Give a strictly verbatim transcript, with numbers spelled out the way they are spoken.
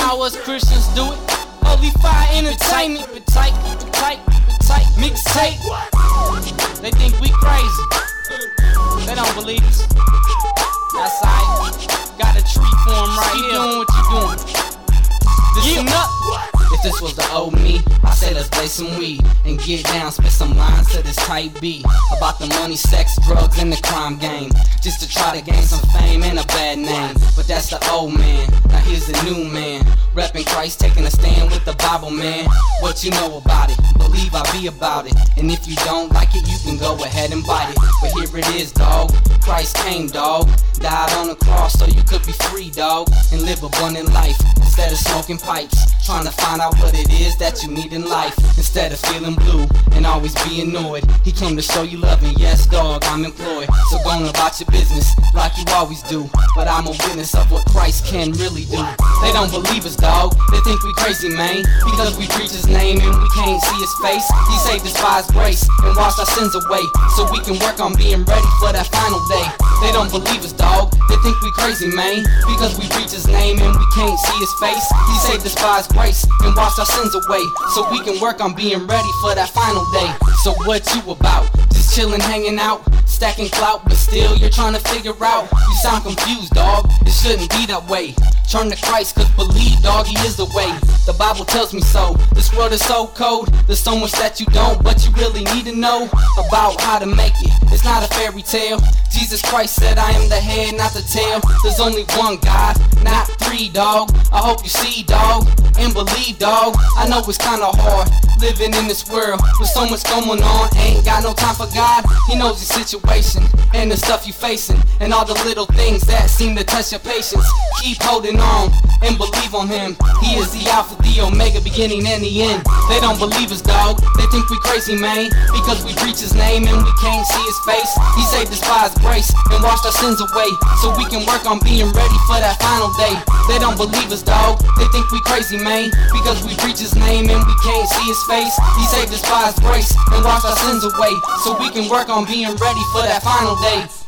how us Christians do it. Holy Fire Entertainment. Keep it tight, keep it tight, keep it tight. Mixtape. They think we crazy. They don't believe us. That's alright. Got a treat for them right here. Keep doing what you doing. Listen up. If this was the old me, I say let's play some weed and get down, spit some lines to this type B about the money, sex, drugs, and the crime game, just to try to gain some fame and a bad name. But that's the old man, now here's the new man, repping Christ, taking a stand with the Bible, man. What you know about it, believe I be about it, and if you don't like it, you can go ahead and bite it. But here it is, dog, Christ came, dog, died on the cross so you could be free, dog, and live abundant life instead of smoking pipes, trying to find out what it is that you need in life, instead of feeling blue and always be annoyed. He came to show you love, and yes, dog, I'm employed, so go on about your business like you always do. But I'm a witness of what Christ can really do. They don't believe us, dog, they think we crazy, man, because we preach his name and we can't see his face. He saved us by his grace and washed our sins away, so we can work on being ready for that final day. They don't believe us, dog, they think we crazy, man, because we preach his name and we can't see his face. He saved us by his grace and washed our sins away, so we can work on being ready for that final day. So what you about? Just chillin', hanging out, stacking clout, but still you're trying to figure out. You sound confused, dog, it shouldn't be that way. Turn to Christ, cause believe, dog, he is the way. The Bible tells me so. This world is so cold, there's so much that you don't, but you really need to know about how to make it. It's not a fairy tale. Jesus Christ said I am the head, not the tail. There's only one God, not three, dog. I hope you see, dog, and believe, dog. I know it's kinda hard living in this world with so much going on. Ain't got no time for God. He knows your situation and the stuff you facing, and all the little things that seem to test your patience. Keep holding on and believe on him. He is the Alpha, the Omega, beginning and the end. They don't believe us, dog, they think we crazy, man, because we preach his name and we can't see his face. He saved us by his grace and washed our sins away, so we can work on being ready for that final day. They don't believe us, dog, they think we crazy, man, because we preach his name and we can't see his face. He saved us by his grace and washed our sins away, so we can work on being ready for that final day.